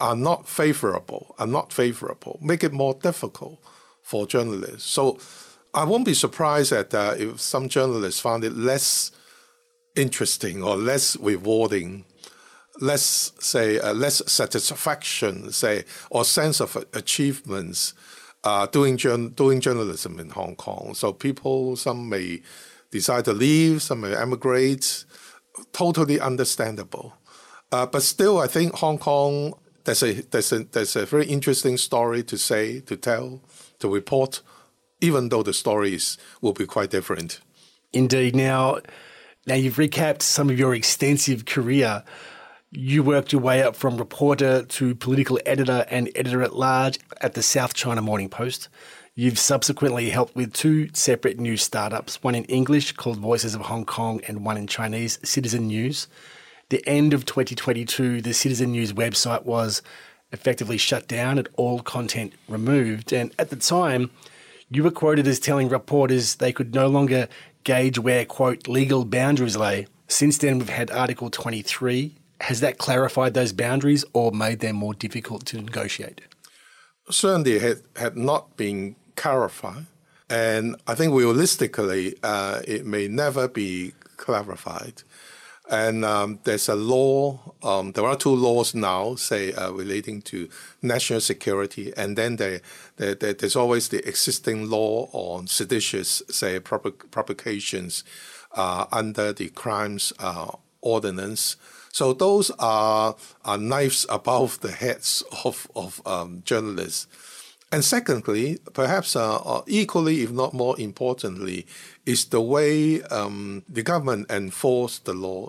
are not favorable, make it more difficult for journalists. So I won't be surprised that if some journalists found it less interesting or less rewarding, less satisfaction, or sense of achievements doing journalism in Hong Kong. So some may decide to leave, some may emigrate. Totally understandable. But still, I think Hong Kong, there's a very interesting story to tell, to report, even though the stories will be quite different. Indeed. Now you've recapped some of your extensive career. You worked your way up from reporter to political editor and editor-at-large at the South China Morning Post. You've subsequently helped with 2 separate news startups, one in English called Voices of Hong Kong and one in Chinese, Citizen News. The end of 2022, the Citizen News website was effectively shut down and all content removed. And at the time, you were quoted as telling reporters they could no longer gauge where, quote, legal boundaries lay. Since then, we've had Article 23. Has that clarified those boundaries or made them more difficult to negotiate? Certainly it had not been clarified. And I think realistically, it may never be clarified. And there's a law, there are 2 laws now, relating to national security. And then there's always the existing law on seditious, provocations under the crimes ordinance. So those are knives above the heads of journalists. And secondly, perhaps equally, if not more importantly, is the way the government enforces the law,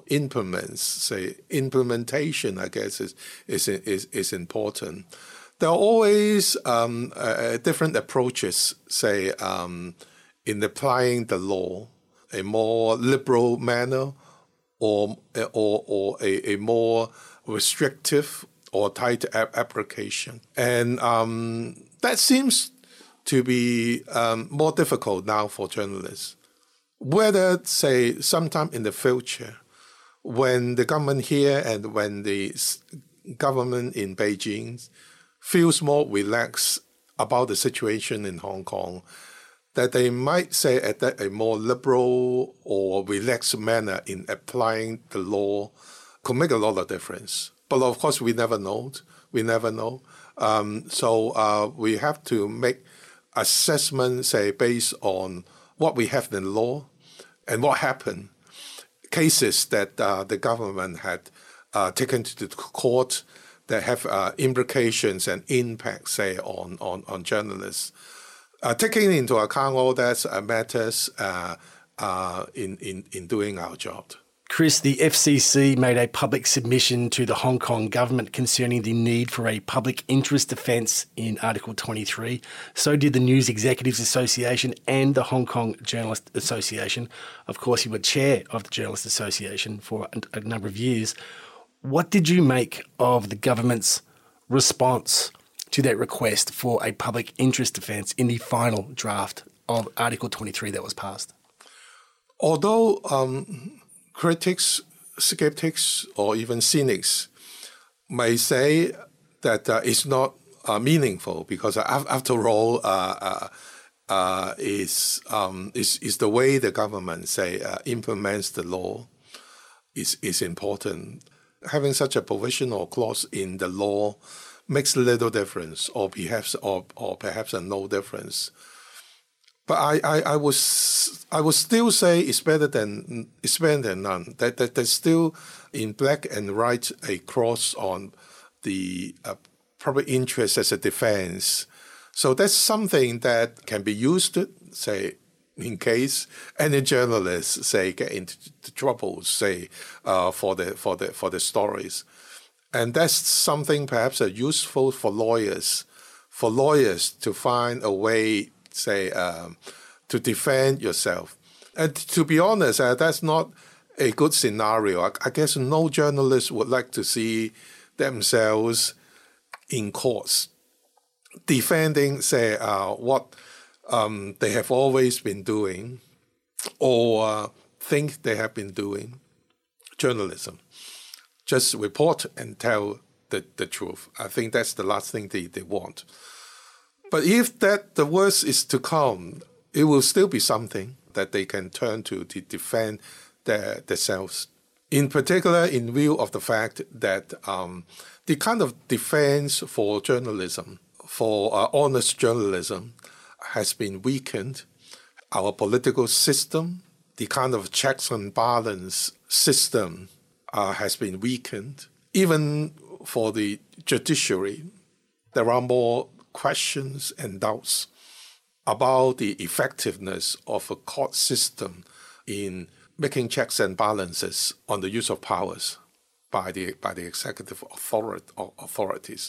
implementation, I guess, is important. There are always different approaches, in applying the law, a more liberal manner or a more restrictive or tight application. And that seems to be more difficult now for journalists. Whether, sometime in the future, when the government here and when the government in Beijing feels more relaxed about the situation in Hong Kong, that they might adopt a more liberal or relaxed manner in applying the law could make a lot of difference. But of course, we never know. So we have to make assessments, based on what we have in the law and what happened. Cases that the government had taken to the court that have implications and impacts, on journalists. Taking into account all that matters in doing our job. Chris, the FCC made a public submission to the Hong Kong government concerning the need for a public interest defence in Article 23. So did the News Executives Association and the Hong Kong Journalists Association. Of course, you were chair of the Journalists Association for a number of years. What did you make of the government's response to that request for a public interest defence in the final draft of Article 23 that was passed? Although critics, skeptics, or even cynics may say that it's not meaningful because, after all, is the way the government implements the law is important. Having such a provisional clause in the law makes little difference, or perhaps no difference. But I would still say it's better than none. That there's still in black and white a cross on the public interest as a defense. So that's something that can be used, in case any journalists get into trouble, for the stories, and that's something perhaps useful for lawyers to find a way, to defend yourself. And to be honest, that's not a good scenario. I guess no journalist would like to see themselves in courts defending, what they have always been doing or think they have been doing, journalism. Just report and tell the truth. I think that's the last thing they want. But if the worst is to come, it will still be something that they can turn to defend themselves. In particular, in view of the fact that the kind of defense for journalism, for honest journalism, has been weakened. Our political system, the kind of checks and balance system has been weakened. Even for the judiciary, there are more questions and doubts about the effectiveness of a court system in making checks and balances on the use of powers by the executive authorities.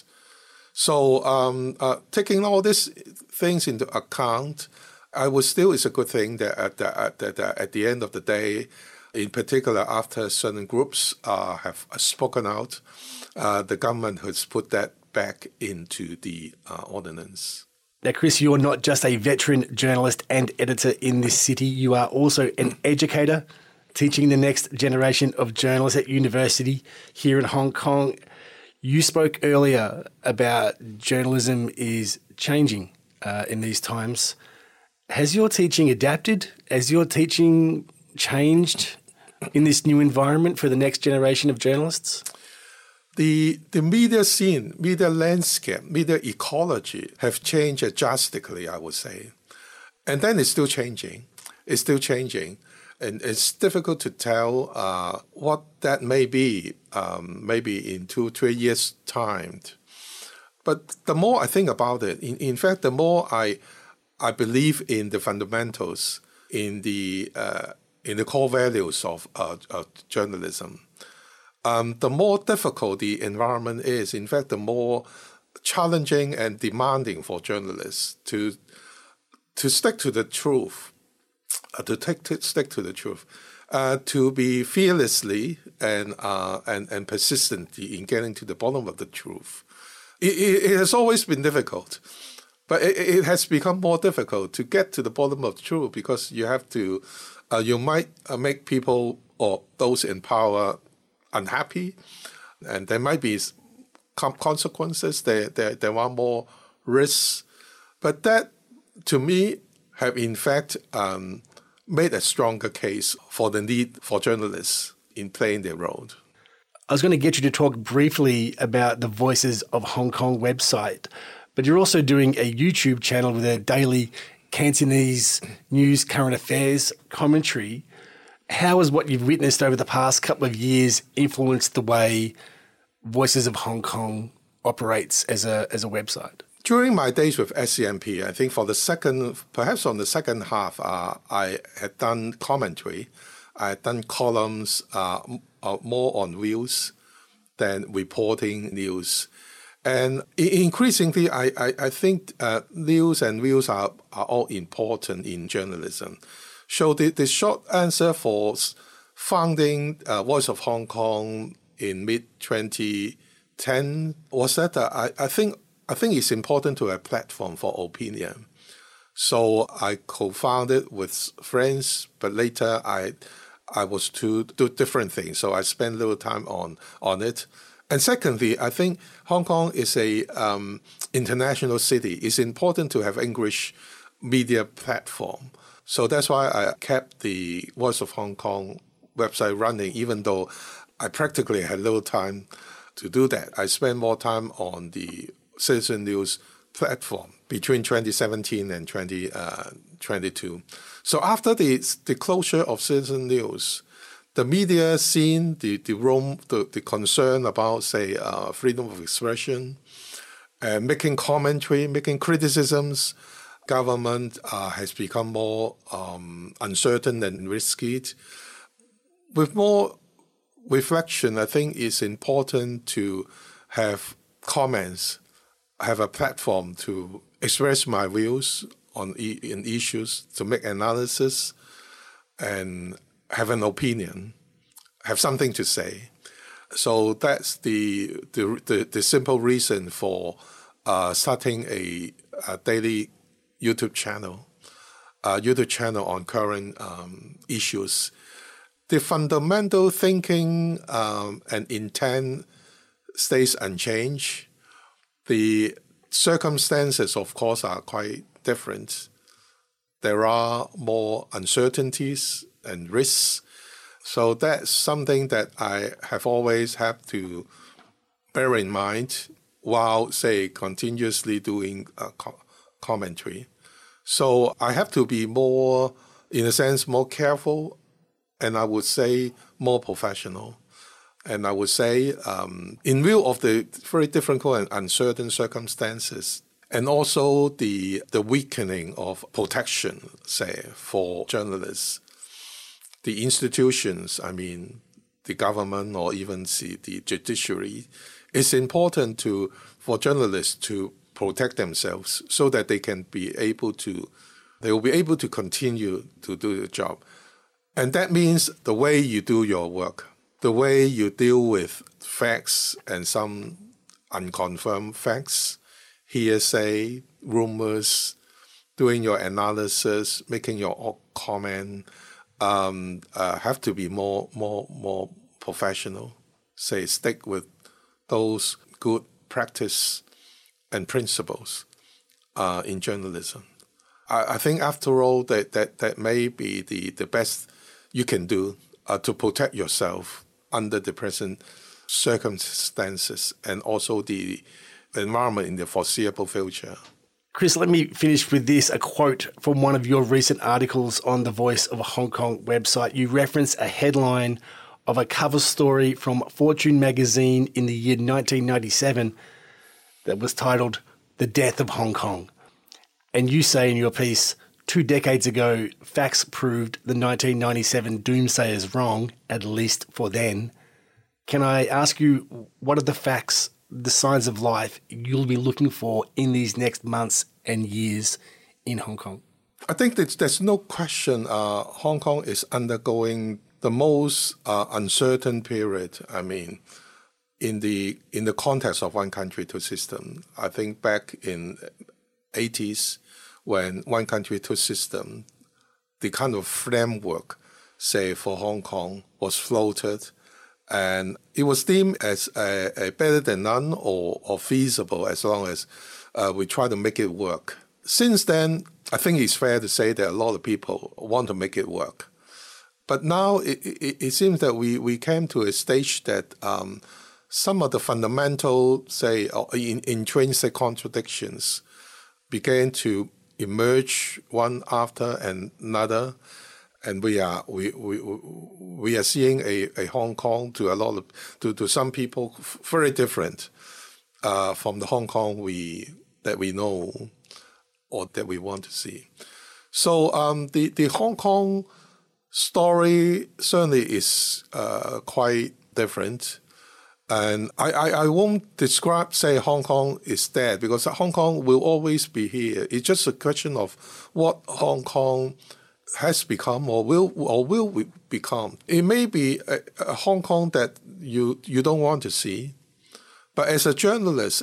So taking all these things into account, I would still it's a good thing that at the end of the day, in particular after certain groups have spoken out, the government has put that back into the ordinance. Now, Chris, you're not just a veteran journalist and editor in this city. You are also an educator, teaching the next generation of journalists at university here in Hong Kong. You spoke earlier about journalism is changing in these times. Has your teaching adapted? Has your teaching changed in this new environment for the next generation of journalists? The media scene, media landscape, media ecology have changed drastically, I would say. And then it's still changing. It's still changing. And it's difficult to tell what that may be, maybe in 2-3 years' time. But the more I think about it, in fact, the more I believe in the fundamentals, in the core values of journalism. The more difficult the environment is, in fact, the more challenging and demanding for journalists to stick to the truth, stick to the truth, to be fearlessly and persistently in getting to the bottom of the truth. It has always been difficult, but it has become more difficult to get to the bottom of the truth because you have to, you might make people or those in power unhappy, and there might be consequences. There are more risks, but that, to me, have in fact made a stronger case for the need for journalists in playing their role. I was going to get you to talk briefly about the Voices of Hong Kong website, but you're also doing a YouTube channel with a daily Cantonese news, current affairs commentary. How has what you've witnessed over the past couple of years influenced the way Voices of Hong Kong operates as a website? During my days with SCMP, I think perhaps on the second half, I had done commentary. I had done columns more on views than reporting news. And increasingly, I think news and views are all important in journalism. So the short answer for founding Voice of Hong Kong in mid-2010 was that I think it's important to have a platform for opinion. So I co-founded with friends, but later I was to do different things. So I spent a little time on it. And secondly, I think Hong Kong is a international city. It's important to have English media platform. So that's why I kept the Voice of Hong Kong website running, even though I practically had little time to do that. I spent more time on the Citizen News platform between 2017 and 2022. So after the closure of Citizen News, the media scene, the concern about, say, freedom of expression, making commentary, making criticisms, government has become more uncertain and risky. With more reflection, I think it's important to have comments, have a platform to express my views in issues, to make analysis, and have an opinion, have something to say. So that's the simple reason for starting a daily YouTube channel on current issues. The fundamental thinking and intent stays unchanged. The circumstances, of course, are quite different. There are more uncertainties and risks. So that's something that I have always had to bear in mind while, say, continuously doing commentary. So I have to be more, in a sense, more careful, and I would say more professional. And I would say, in view of the very difficult and uncertain circumstances, and also the weakening of protection, say, for journalists, the institutions, I mean, the government or even the judiciary, it's important for journalists to protect themselves so that they will be able to continue to do the job. And that means the way you do your work, the way you deal with facts and some unconfirmed facts, hearsay, rumors, doing your analysis, making your comment, have to be more professional. Say, stick with those good practice and principles in journalism. I think, after all, that may be the best you can do to protect yourself under the present circumstances and also the environment in the foreseeable future. Chris, let me finish with this, a quote from one of your recent articles on the Voice of Hong Kong website. You reference a headline of a cover story from Fortune magazine in the year 1997 that was titled The Death of Hong Kong. And you say in your piece, 2 decades ago, facts proved the 1997 doomsayers wrong, at least for then. Can I ask you, what are the facts, the signs of life you'll be looking for in these next months and years in Hong Kong? I think there's no question Hong Kong is undergoing the most uncertain period. I mean, in the context of one country, two system. I think back in 80s, when one country, two system, the kind of framework, say, for Hong Kong was floated, and it was deemed as a better than none or feasible as long as we try to make it work. Since then, I think it's fair to say that a lot of people want to make it work. But now it seems that we came to a stage that some of the fundamental, say, intrinsic contradictions began to emerge one after another, and we are seeing a Hong Kong to some people very different from the Hong Kong that we know or that we want to see. So the Hong Kong story certainly is quite different. And I won't describe, say, Hong Kong is dead, because Hong Kong will always be here. It's just a question of what Hong Kong has become or will become. It may be a Hong Kong that you don't want to see, but as a journalist,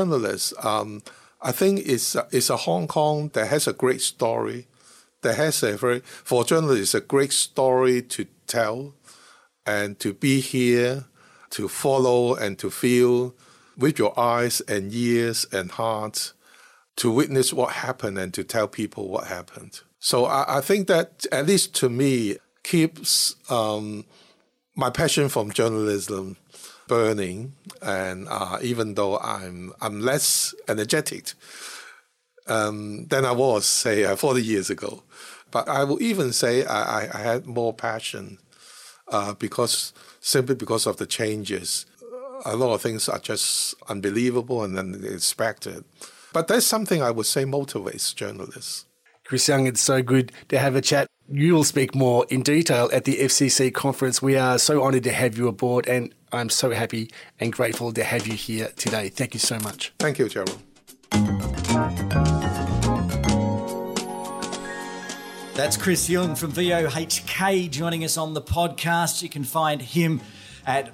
I think it's a Hong Kong that has a great story, that has for journalists, a great story to tell and to be here, to follow and to feel with your eyes and ears and heart, to witness what happened and to tell people what happened. So I think that, at least to me, keeps my passion from journalism burning. And even though I'm less energetic than I was, say, 40 years ago, but I will even say I had more passion simply because of the changes. A lot of things are just unbelievable and unexpected. But that's something I would say motivates journalists. Chris Young, it's so good to have a chat. You will speak more in detail at the FCC conference. We are so honoured to have you aboard, and I'm so happy and grateful to have you here today. Thank you so much. Thank you, Gerald. That's Chris Young from VOHK joining us on the podcast. You can find him at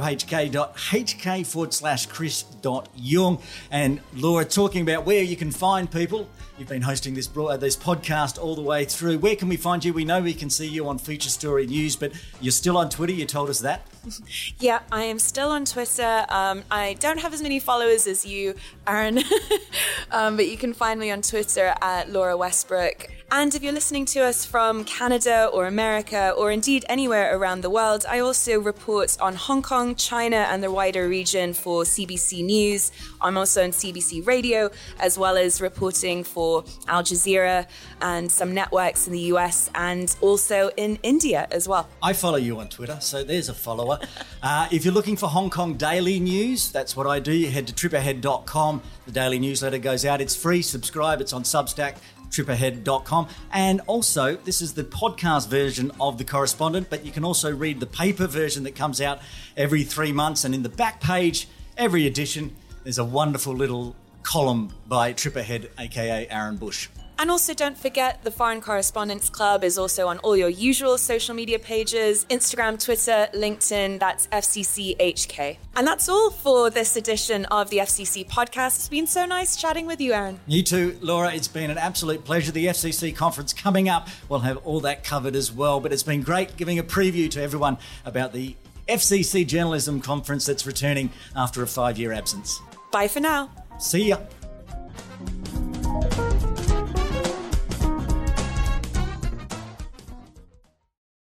vohk.hk/Chris.Young. And Laura, talking about where you can find people. You've been hosting this podcast all the way through. Where can we find you? We know we can see you on Feature Story News, but you're still on Twitter. You told us that. Yeah, I am still on Twitter. I don't have as many followers as you, Aaron, but you can find me on Twitter at Laura Westbrook. And if you're listening to us from Canada or America or indeed anywhere around the world, I also report on Hong Kong, China and the wider region for CBC News. I'm also on CBC Radio, as well as reporting for Al Jazeera and some networks in the US and also in India as well. I follow you on Twitter, so there's a follower. If you're looking for Hong Kong daily news, that's what I do. You head to tripahead.com. The daily newsletter goes out. It's free. Subscribe. It's on Substack. tripahead.com. And also, this is the podcast version of The Correspondent, but you can also read the paper version that comes out every 3 months. And in the back page, every edition, there's a wonderful little column by Tripahead, aka Aaron Bush. And also don't forget the Foreign Correspondents Club is also on all your usual social media pages, Instagram, Twitter, LinkedIn, that's FCCHK. And that's all for this edition of the FCC podcast. It's been so nice chatting with you, Aaron. You too, Laura. It's been an absolute pleasure. The FCC conference coming up, we'll have all that covered as well. But it's been great giving a preview to everyone about the FCC Journalism Conference that's returning after a 5-year absence. Bye for now. See ya.